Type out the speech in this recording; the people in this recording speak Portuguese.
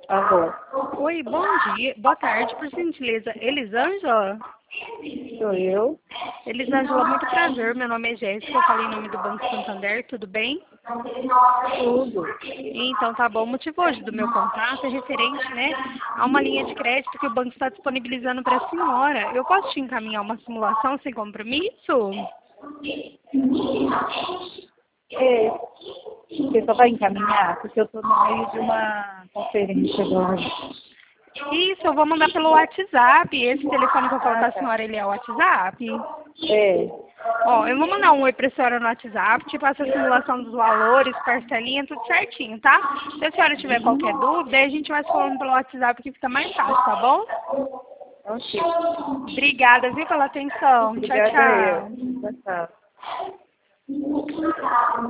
Alô, Oi, bom dia. Boa tarde, por gentileza. Elisângela? sou eu. Elisângela, muito prazer. Meu nome é Jéssica, eu falei em nome do Banco Santander, tudo bem? Tudo. Então tá bom. O motivo hoje do meu contato é referente, né, a uma linha de crédito que o banco está disponibilizando para a senhora. Eu posso te encaminhar uma simulação sem compromisso? É, você só vai encaminhar, porque eu estou no meio de uma conferência agora. Isso, eu vou mandar pelo WhatsApp. Esse telefone que eu falo com Ah, a tá. senhora, ele é o WhatsApp? É, Ó, eu vou mandar um oi pra senhora no WhatsApp, te passo a simulação dos valores, parcelinha, tudo certinho, tá? Se a senhora tiver qualquer dúvida, aí a gente vai se falando pelo WhatsApp que fica mais fácil, tá bom? ok. Obrigada, viu, pela atenção. Tchau, Obrigada a eu. tchau. Tchau, tchau.